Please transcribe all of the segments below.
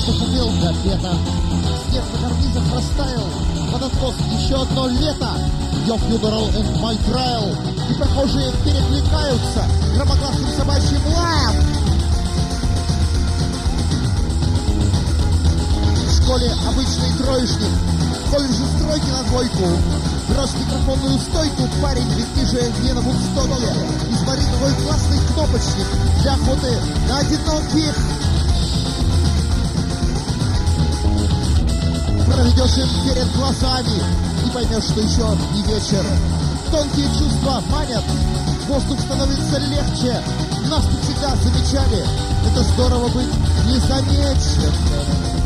пошумел до бета. Снег на карнизах растаял, под откос еще одно лето. Your funeral and my trial. И прохожие перекликаются громогласным собачьим лаем. В школе обычный троечник, в колледже стройки на двойку. Брось микрофонную стойку, парень, ведь ты же не на Вудстоке. Измори твой классный кнопочник для охоты на одиноких. Проведешь им перед глазами и поймешь, что еще не вечер. Тонкие чувства манят, воздух становится легче. Нас тут всегда замечали, это здорово быть незамеченным.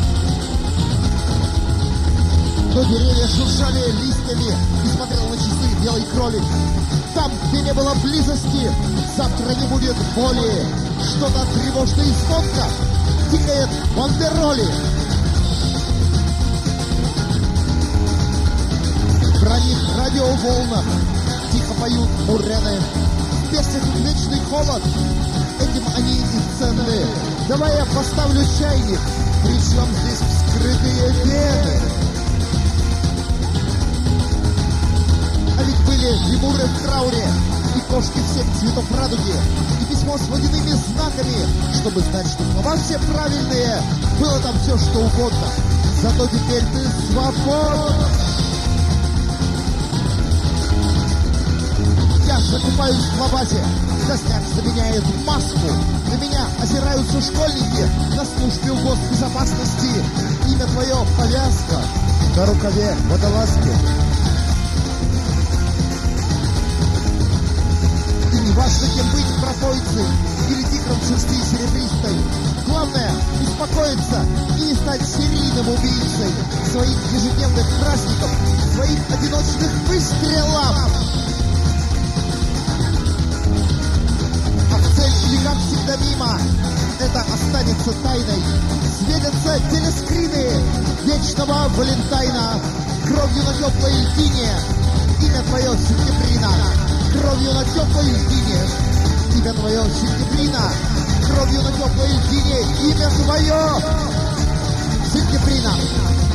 Но деревья шуршали листьями и смотрел на часы белый кролик. Там, где не было близости, завтра не будет боли. Что-то тревожно и звонко тикает бандероли. Про них радиоволнах тихо поют мурены. В песнях вечный холод, этим они и ценны. Давай я поставлю чайник, причем здесь вскрытые вены. А ведь были лемуры в трауре, и кошки всех цветов радуги, и письмо с водяными знаками, чтобы знать, что слова все правильные. Было там все, что угодно, зато теперь ты свободна. Я закупаюсь в лабазе, костяк заменяет маску. На меня озираются школьники на службе у госбезопасности. Имя твое — повязка на рукаве водолазки. И не важно, кем быть, пропойцей или тигром в шерсти серебристой. Главное — успокоиться и не стать серийным убийцей своих ежедневных праздников, своих одиночных выстрелов. Или как всегда мимо, это останется тайной. Светятся телескрины вечного Валентайна. Кровью на теплой льдине имя твое Сентябрина. Кровью на теплой льдине имя твое Сентябрина. Кровью на теплой льдине имя твое Сентябрина.